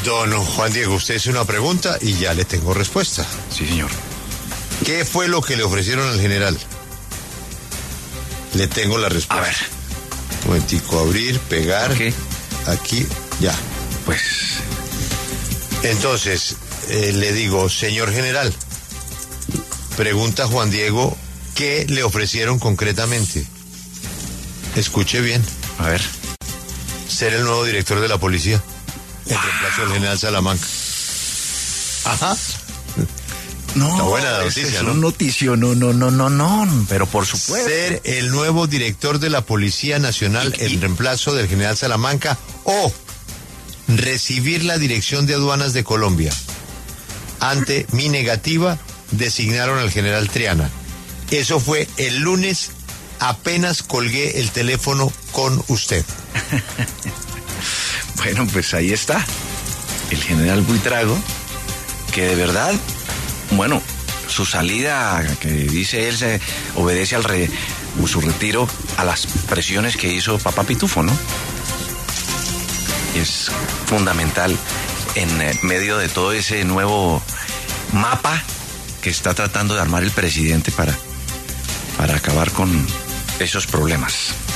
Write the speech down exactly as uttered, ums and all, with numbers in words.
Don Juan Diego, usted hace una pregunta y ya le tengo respuesta. Sí, señor. ¿Qué fue lo que le ofrecieron al general? Le tengo la respuesta. A ver. Un momentico, abrir, pegar. ¿Qué? Aquí, ya. Pues... Entonces, eh, le digo, señor general, pregunta Juan Diego, ¿qué le ofrecieron concretamente? Escuche bien. A ver. Ser el nuevo director de la policía, en wow. reemplazo del general Salamanca. Ajá. No, está buena la noticia, es ¿no? Un noticio, no, no, no, no, no, pero por supuesto. Ser el nuevo director de la Policía Nacional ¿Y, y? en reemplazo del general Salamanca o recibir la dirección de aduanas de Colombia. Ante mi negativa, designaron al general Triana. Eso fue el lunes, apenas colgué el teléfono con usted. Bueno, pues ahí está. El general Buitrago, que de verdad, bueno, su salida, que dice él, se obedece al re, su retiro a las presiones que hizo Papá Pitufo, ¿no? Es fundamental en medio de todo ese nuevo mapa que está tratando de armar el presidente para, para acabar con esos problemas.